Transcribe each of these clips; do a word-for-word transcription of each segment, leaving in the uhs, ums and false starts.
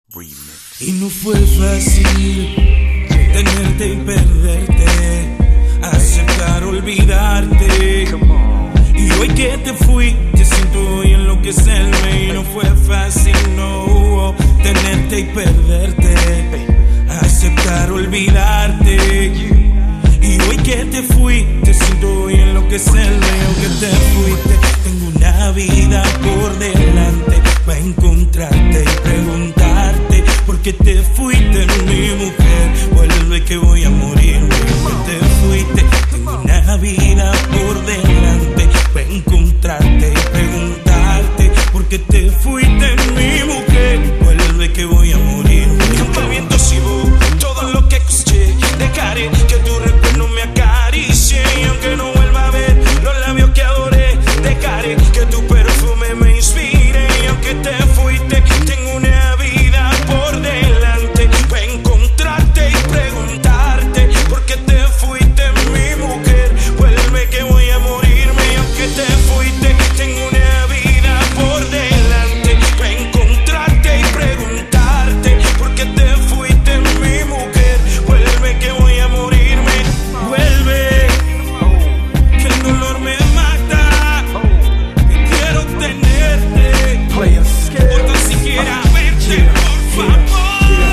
Remix. Y no fue fácil tenerte y perderte, aceptar olvidarte. Y hoy que te fui, te siento y enloquecerme. Y no fue fácil, no, tenerte y perderte, aceptar olvidarte. Y hoy que te fui, te siento y enloquecerme. Aunque te fuiste, tengo una vida por delante para encontrarte y preguntarte por qué te fuiste, mi mujer. Vuelve que voy a morirme. Aunque te fuiste, tengo una vida por delante para encontrarte y preguntarte por qué te fuiste, mi mujer. Vuelve que voy a morirme. Aunque el viento silbó todo lo que escuché, dejaré que tu recuerdo me acaricie. Y aunque no vuelva a ver los labios que adoré, dejaré que tu perfume me inspire. Y aunque te fuiste, tengo una vida por delante para encontrarte y preguntarte por qué te fuiste, mi mujer. Vuelve que voy a morirme. Y aunque te fuiste, tengo una vida por delante para encontrarte y preguntarte por qué te fuiste, mi mujer. Vuelve que voy a morirme. Vuelve, que el dolor me mata, que quiero tenerte, o tan siquiera verte, por favor.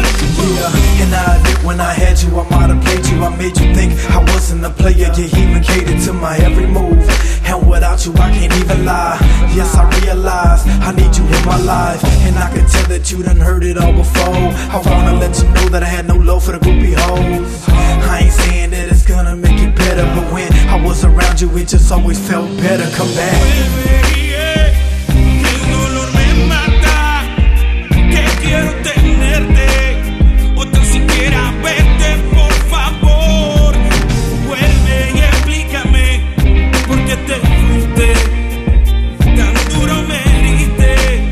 Yeah, and I admit when I had you, I might have played you. I made you think I wasn't a player. You even catered to my every move. And without you, I can't even lie. Yes, I realize I need you in my life. And I can tell that you done heard it all before. I wanna let you know that I had no love for the groupie hoes. I ain't saying that it's gonna make it better, but when I was around you, it just always felt better. Come back. Vuelve, yeah, que el dolor me mata, que quiero tenerte, o tan siquiera verte, por favor. Vuelve y explícame por qué te fuiste, tan duro me heriste.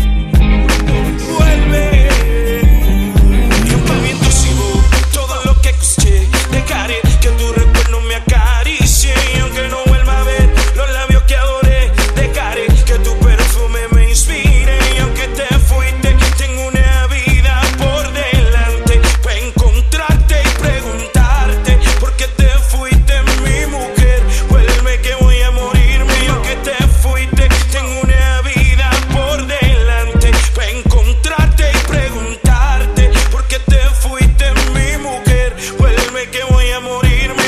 Vuelve. Y aunque el viento silbó todo lo que escuché, dejaré que tu recuerdo me acaricie. Y aunque no vuelva a ver los labios que adoré, dejaré que tu perfume me inspire. Y aunque te fuiste, tengo una vida por delante para encontrarte y preguntarte por qué te fuiste, mi mujer. Vuelve que voy a morirme. Y aunque te fuiste, tengo una vida por delante para encontrarte y preguntarte por qué te fuiste, mi mujer. Vuelve que voy a morirme.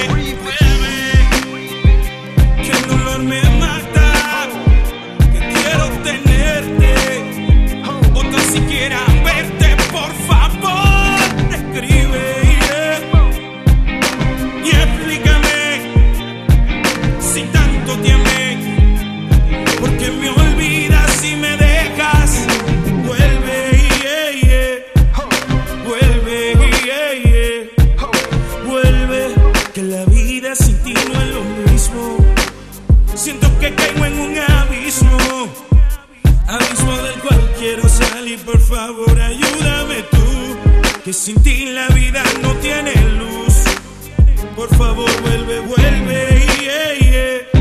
Vuelve, que el dolor me mata, que quiero tenerte, o tan siquiera verte, por favor. Escribe, yeah, y explícame si tanto te amé, porque me olvidas y me dejas. Vuelve, yeah, yeah, vuelve, yeah, yeah, vuelve, que la vida sin ti no es lo mismo. Siento que caigo en un abismo, abismo del cual quiero salir. Por favor, ayúdame tú, que sin ti la vida no tiene luz. Por favor, vuelve, vuelve, yeah, yeah.